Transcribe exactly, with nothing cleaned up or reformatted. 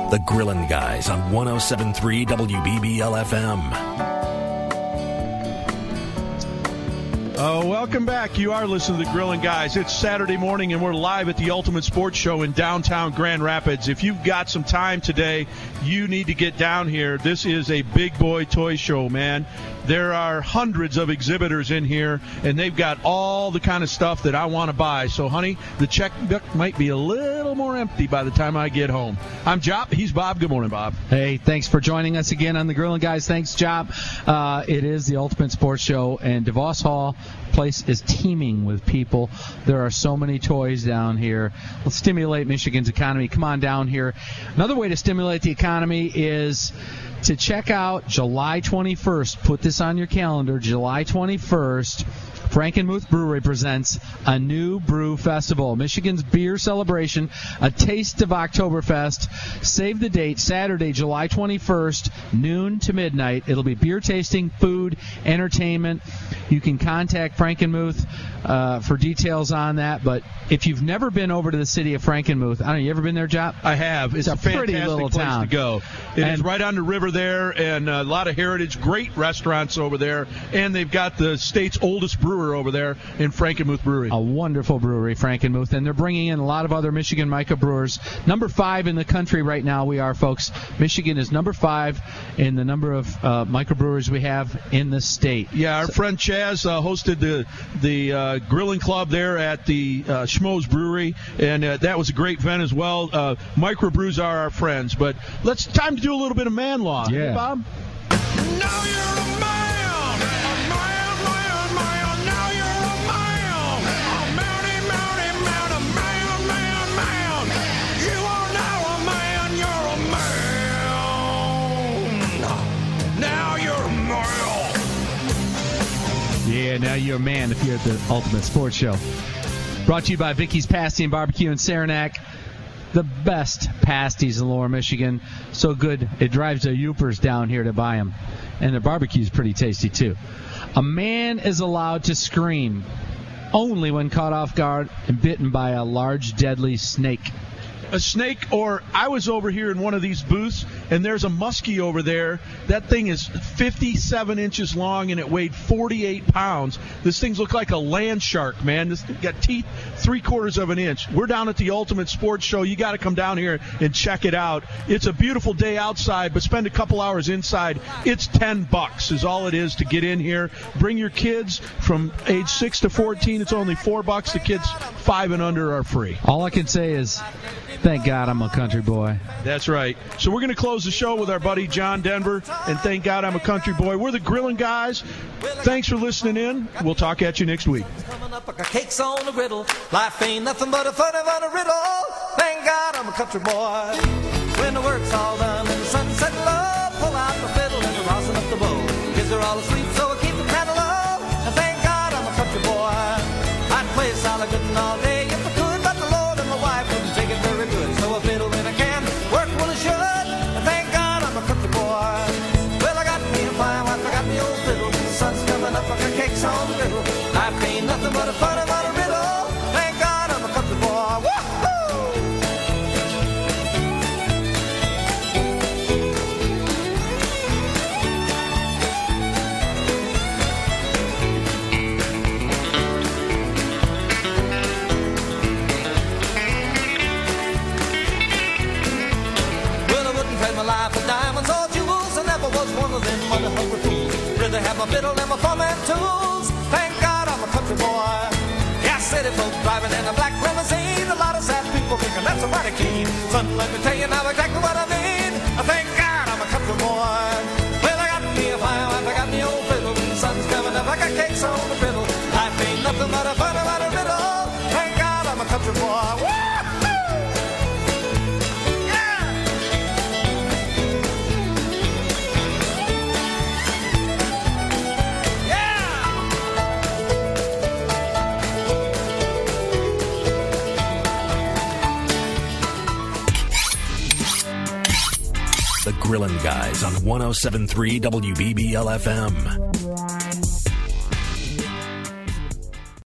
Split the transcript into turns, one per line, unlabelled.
The Grillin' Guys on one oh seven point three W B B L F M.
Uh, welcome back. You are listening to the Grillin' Guys. It's Saturday morning, and we're live at the Ultimate Sports Show in downtown Grand Rapids. If you've got some time today, you need to get down here. This is a big boy toy show, man. There are hundreds of exhibitors in here, and they've got all the kind of stuff that I want to buy. So, honey, the checkbook might be a little more empty by the time I get home. I'm Jop. He's Bob. Good morning, Bob.
Hey, thanks for joining us again on the Grillin' Guys. Thanks, Jop. Uh, it is the Ultimate Sports Show, and DeVos Hall place is teeming with people. There are so many toys down here. Let's stimulate Michigan's economy. Come on down here. Another way to stimulate the economy is to check out July twenty-first. Put this on your calendar. July twenty-first. Frankenmuth Brewery presents a new brew festival, Michigan's beer celebration, a taste of Oktoberfest. Save the date, Saturday, July twenty-first, noon to midnight. It'll be beer tasting, food, entertainment. You can contact Frankenmuth uh, for details on that. But if you've never been over to the city of Frankenmuth, I don't know, you ever been there, Jop?
I have. It's,
it's
a,
a pretty
fantastic
little
place
town
to go. It
and
is right on the river there, and a lot of heritage, great restaurants over there, and they've got the state's oldest brewery over there in Frankenmuth Brewery.
A wonderful brewery, Frankenmuth, and they're bringing in a lot of other Michigan microbrewers. Number five in the country right now we are, folks. Michigan is number five in the number of uh, microbrewers we have in the state.
Yeah, our
so,
friend Chaz uh, hosted the the uh, grilling club there at the uh, Schmoes Brewery, and uh, that was a great event as well. Uh, microbrews are our friends, but let's time to do a little bit of man law.
Yeah.
Hey, Bob? Now you're a man!
Yeah, now you're a man if you're at the Ultimate Sports Show. Brought to you by Vicky's Pasty and Barbecue in Saranac. The best pasties in Lower Michigan. So good, it drives the Yoopers down here to buy them. And their barbecue's pretty tasty, too. A man is allowed to scream only when caught off guard and bitten by a large, deadly snake.
A snake, or I was over here in one of these booths, and there's a muskie over there. That thing is fifty-seven inches long, and it weighed forty-eight pounds. This thing looks like a land shark, man. This thing got teeth three quarters of an inch. We're down at the Ultimate Sports Show. You got to come down here and check it out. It's a beautiful day outside, but spend a couple hours inside. It's ten bucks is all it is to get in here. Bring your kids from age six to fourteen. It's only four bucks. The kids five and under are free.
All I can say is, thank God I'm a country boy.
That's right. So we're going to close the show with our buddy John Denver, and thank God I'm a country boy. We're the Grillin' Guys. Thanks for listening in. We'll talk at you next week.
Coming up like a cake's on a griddle. Life ain't nothing but a funny, funny riddle. Thank God I'm a country boy. When the work's all done and the sunset low, pull out the fiddle and the rosin up the bow. Kids are all asleep, so I keep the candle low. And thank God I'm a country boy. I'd play solid good all day if I could, but the Lord and my wife wouldn't take it very good. So I fiddle when I can, work when I should, and thank God I'm a country boy. Well, I got me a fine wife, I got me old fiddle. The sun's coming up like a cake's on the griddle. Life ain't nothing but a funny, funny riddle. Thank God I'm a country boy. Woo-hoo! My life of diamonds or jewels, I never was one of them mother hungry fools. Rather have my fiddle and my thumb and tools. Thank God I'm a country boy. Yeah, city folk driving in a black limousine. A lot of sad people thinking that's a mighty keen. Son, let me tell you now exactly what I mean. I thank God I'm a country boy. Well, I got me a fine wife, I got me old fiddle. The sun's coming up like a cake's on the griddle. Life ain't nothing but a funny, funny riddle. Thank God I'm a country boy. Woo!
The Grillin' Guys on one oh seven point three W B B L F M.